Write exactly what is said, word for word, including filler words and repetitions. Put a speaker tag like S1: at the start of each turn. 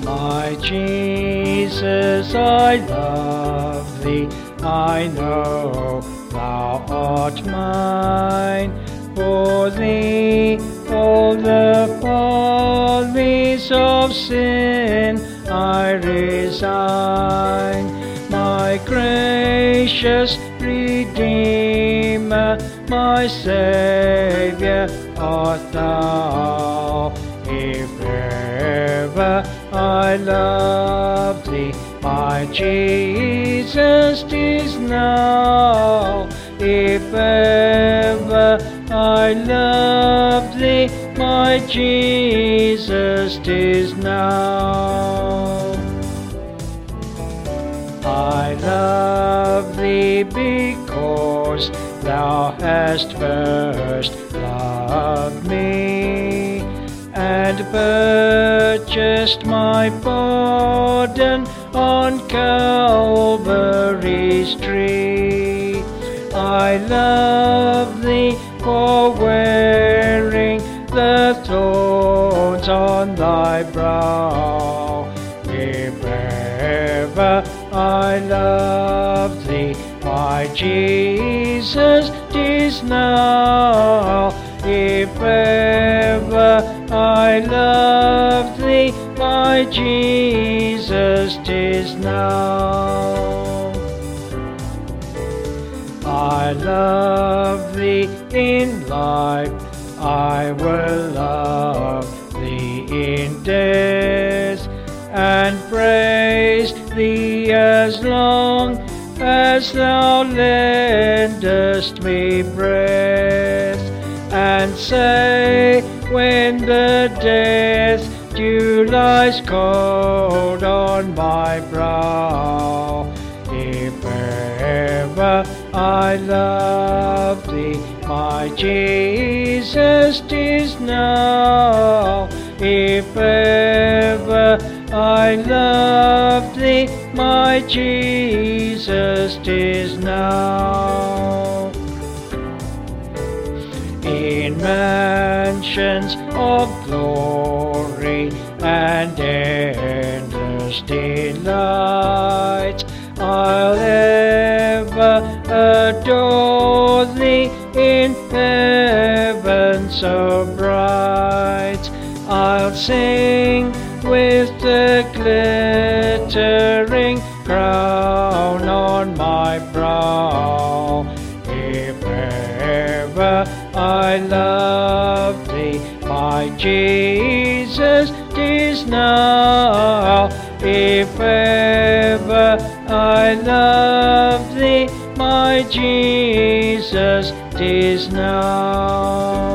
S1: My Jesus, I love thee, I know thou art mine. For thee all the follies of sin I resign. My gracious Redeemer, my Saviour art thou. If ever I love thee, my Jesus, 'tis now. If ever I love thee, my Jesus, 'tis now. I love thee because thou hast first loved me, and purchased my pardon on Calvary's tree. I love thee for wearing the thorns on thy brow. If ever I love thee, my Jesus, 'tis now. If ever I love thee, my Jesus, 'tis now. I love thee in life, I will love thee in death, and praise thee as long as thou lendest me breath, and say when the death dew lies cold on my brow, if ever I love thee, my Jesus, 'tis now. If ever I love thee, my Jesus, 'tis now. In mansions of glory and endless delight, I'll ever adore thee in heaven so bright. I'll sing with the glittering crown on my brow. If ever I love thee, my Jesus, 'tis now. If ever I love thee, my Jesus, 'tis now.